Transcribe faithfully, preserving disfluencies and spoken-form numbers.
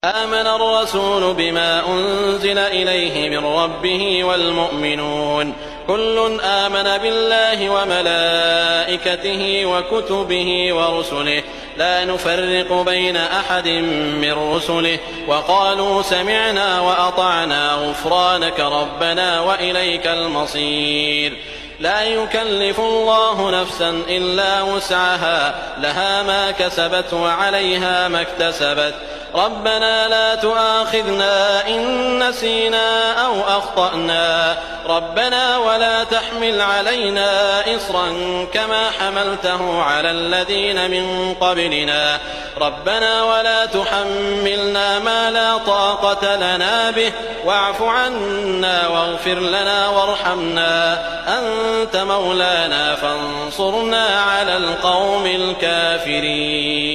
آمن الرسول بما أنزل إليه من ربه والمؤمنون كل آمن بالله وملائكته وكتبه ورسله لا نفرق بين أحد من رسله وقالوا سمعنا وأطعنا غفرانك ربنا وإليك المصير. لا يكلف الله نفسا إلا وسعها لها ما كسبت وعليها ما اكتسبت ربنا لا تؤاخذنا إن نسينا أو أخطأنا ربنا ولا تحمل علينا إصرا كما حملته على الذين من قبلنا ربنا ولا تحملنا ما لا طاقة لنا به واعف عنا واغفر لنا وارحمنا أنت مولانا فانصرنا على القوم الكافرين.